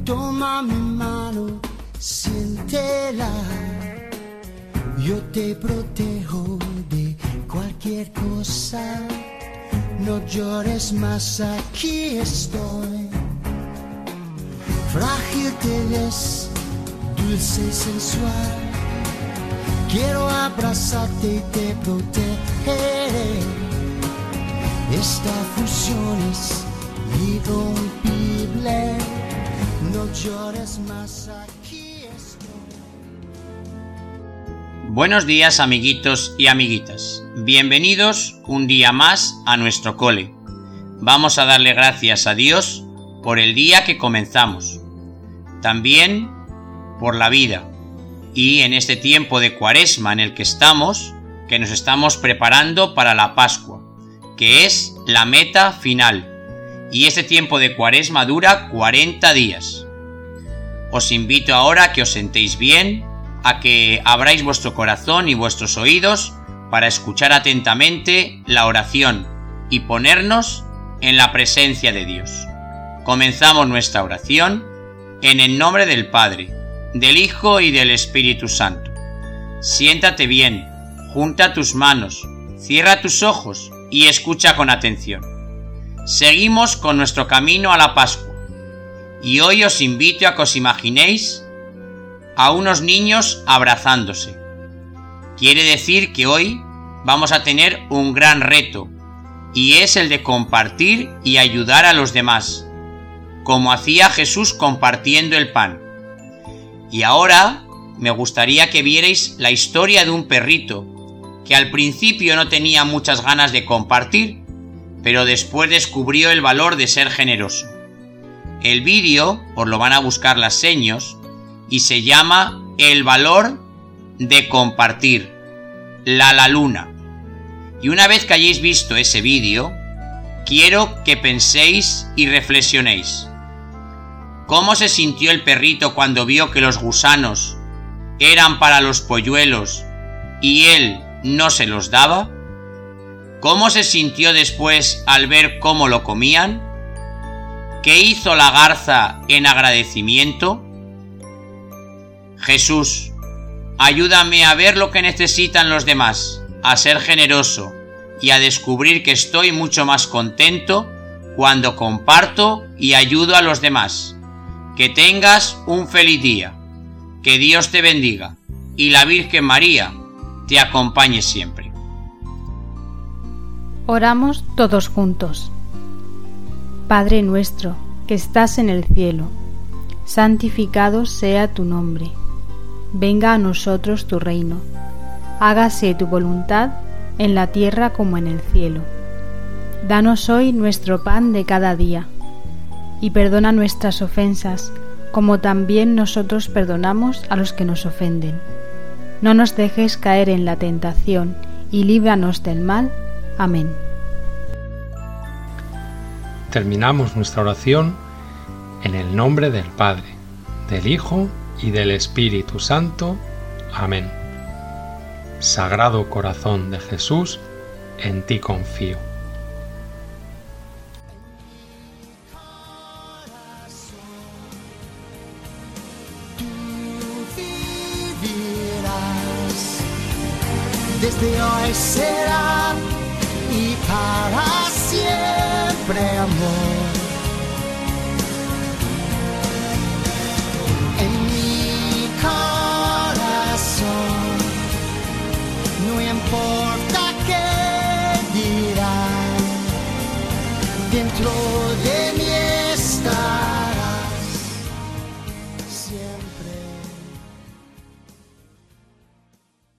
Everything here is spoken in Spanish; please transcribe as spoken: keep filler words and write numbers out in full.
toma mi mano, siéntela. Yo te protejo de cualquier cosa. No llores más, aquí estoy. Frágil te ves, dulce y sensual. Quiero abrazarte y te protegeré. Esta fusión es irrompible. No llores más, aquí estoy. Buenos días, amiguitos y amiguitas. Bienvenidos un día más a nuestro cole. Vamos a darle gracias a Dios por el día que comenzamos. También por la vida. Y en este tiempo de Cuaresma en el que estamos, que nos estamos preparando para la Pascua, que es la meta final. Y este tiempo de Cuaresma dura cuarenta días. Os invito ahora a que os sentéis bien, a que abráis vuestro corazón y vuestros oídos para escuchar atentamente la oración y ponernos en la presencia de Dios. Comenzamos nuestra oración en el nombre del Padre, del Hijo y del Espíritu Santo. Siéntate bien, junta tus manos, cierra tus ojos y escucha con atención. Seguimos con nuestro camino a la Pascua y hoy os invito a que os imaginéis a unos niños abrazándose. Quiere decir que hoy vamos a tener un gran reto y es el de compartir y ayudar a los demás, como hacía Jesús compartiendo el pan. Y ahora me gustaría que vierais la historia de un perrito que al principio no tenía muchas ganas de compartir, pero después descubrió el valor de ser generoso. El vídeo os lo van a buscar las seños y se llama El valor de compartir, La La Luna. Y una vez que hayáis visto ese vídeo, quiero que penséis y reflexionéis. ¿Cómo se sintió el perrito cuando vio que los gusanos eran para los polluelos y él no se los daba? ¿Cómo se sintió después al ver cómo lo comían? ¿Qué hizo la garza en agradecimiento? Jesús, ayúdame a ver lo que necesitan los demás, a ser generoso y a descubrir que estoy mucho más contento cuando comparto y ayudo a los demás. Que tengas un feliz día, que Dios te bendiga y la Virgen María te acompañe siempre. Oramos todos juntos. Padre nuestro, que estás en el cielo, santificado sea tu nombre. Venga a nosotros tu reino. Hágase tu voluntad en la tierra como en el cielo. Danos hoy nuestro pan de cada día. Y perdona nuestras ofensas, como también nosotros perdonamos a los que nos ofenden. No nos dejes caer en la tentación, y líbranos del mal. Amén. Terminamos nuestra oración en el nombre del Padre, del Hijo y del Espíritu Santo. Amén. Sagrado Corazón de Jesús, en ti confío. Desde hoy será y para siempre amor. En mi corazón, no importa qué dirán, dentro de mi